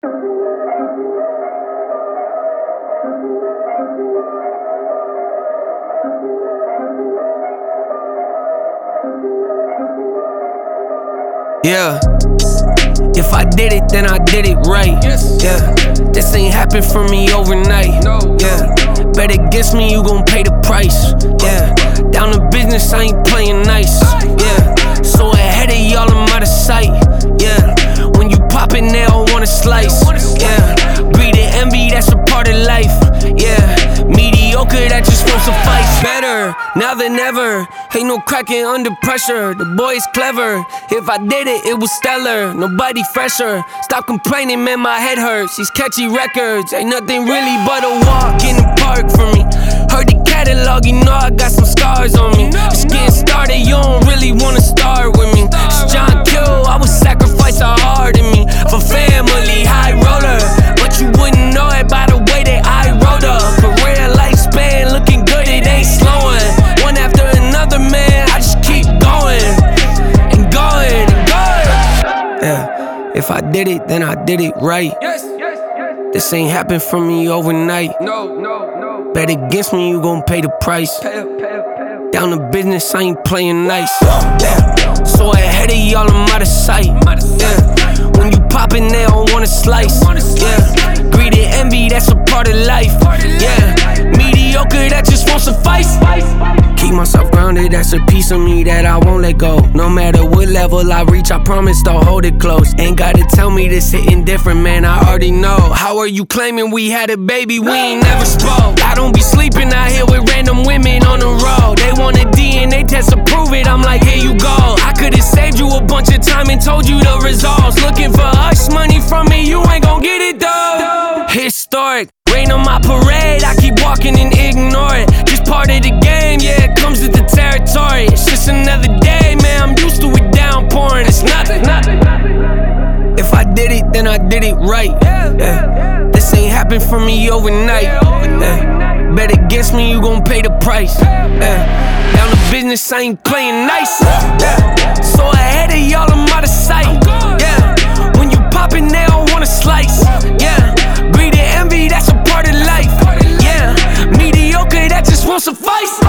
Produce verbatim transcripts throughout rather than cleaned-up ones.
Yeah. If I did it, then I did it right. Yes. Yeah. This ain't happen for me overnight. No. Yeah. Bet against me, you gon' pay the price. Yeah. Down to business, I ain't playing nice. Yeah. So ahead of y'all, I'm out of sight. Yeah. When you poppin', they all wanna slice. Yeah. Greed and envy, that's a part of life. Yeah. Mediocre, that just won't suffice. Better now than ever. Ain't no cracking under pressure. The boy's clever. If I did it, it was stellar. Nobody fresher. Stop complaining, man, my head hurts. These catchy records ain't nothing really but a walk in the park for me. Heard the catalog, you know I got some scars on me. Just getting started, you don't really wanna start with me. It's John Kill, I would sacrifice a heart in me for family, high roller. But you wouldn't know it by the way that I wrote up. Career lifespan looking good, it ain't slowing. One after another, man, I just keep going and going and going. Yeah, if I did it, then I did it right. Yes, yes, yes. This ain't happen for me overnight. No, no, no. Bet against me, you gon' pay the price. Pay up, pay up, pay up. Down to business, I ain't playing nice. Yeah. So ahead of y'all, I'm out of sight. Yeah. When you poppin', they don't wanna slice. Yeah. Greed and envy, that's a part of life. Yeah. Mediocre, that just won't suffice. Keep myself grounded, that's a piece of me that I won't let go. No matter what level I reach, I promise to hold it close. Ain't gotta tell me this hitting different, man, I already know. How are you claiming we had a baby, we ain't never spoke? I don't be sleeping out here with random women on the road. They want a D N A test to prove it, I'm like, here you go. I could've saved you a bunch of time and told you the results. Looking for hush money from me, you ain't gon' get it though. Historic, rain on my parade, I keep walking and ignore it. Just part of the game, yeah, it comes with the territory. It's just another day, man, I'm used to it downpouring. It's nothing, nothing. If I did it, then I did it right. Yeah. This ain't happen for me overnight. Yeah. Bet against me, you gon' pay the price. Yeah. Down to business, I ain't playing nice. Yeah. So ahead of y'all, I'm out of sight. Yeah. When you poppin', they don't wanna slice. Yeah. Greed and envy, that's a part of life. Yeah. Mediocre, that just won't suffice.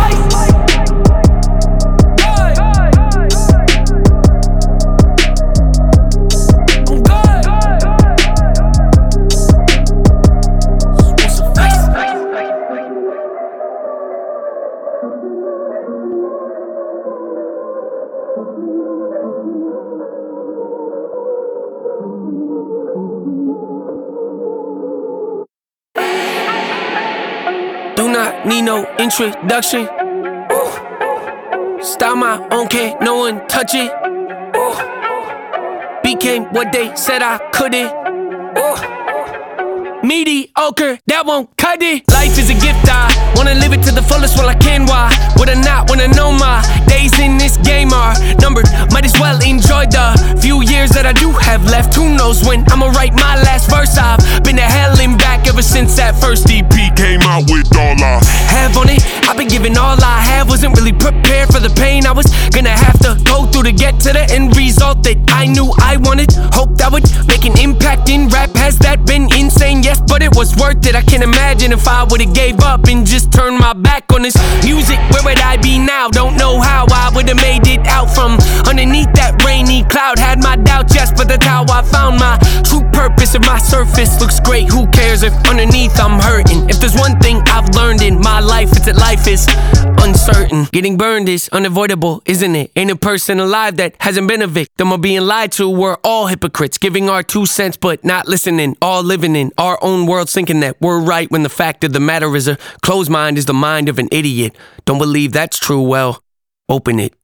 Do not need no introduction. Ooh. Style my own, can't no one touch it. Ooh. Became what they said I couldn't. Ooh. Mediocre, that won't cut it. Life is a gift, I wanna live it to the fullest while I can. Why would I not wanna know my days in this game are numbered? Might as well enjoy the few years that I do have left. Who knows when I'ma write my last verse. I've been to hell and back ever since that first E P came out with all I have on it. I've been giving all I have, wasn't really prepared for the pain I was gonna have to go through to get to the end result that I knew I wanted. Hoped I would make an impact in rap. Has that been insane? Yes, but it was worth it. I can't imagine if I would've gave up and just turned my back on this music. Where would I be now? Don't know how I would've made it out from underneath that rainy cloud. Had my doubts, yes, but that's how I found my true purpose. If my surface looks great, who cares if underneath I'm hurting? If there's one thing I've learned in my life, it's that life is uncertain. Getting burned is unavoidable, isn't it? Ain't a person alive that hasn't been a victim of being lied to. We're all hypocrites, giving our two cents but not listening. All living in our own world, thinking that we're right when the fact of the matter is a closed mind is the mind of an idiot. Don't believe that's true? Well, open it.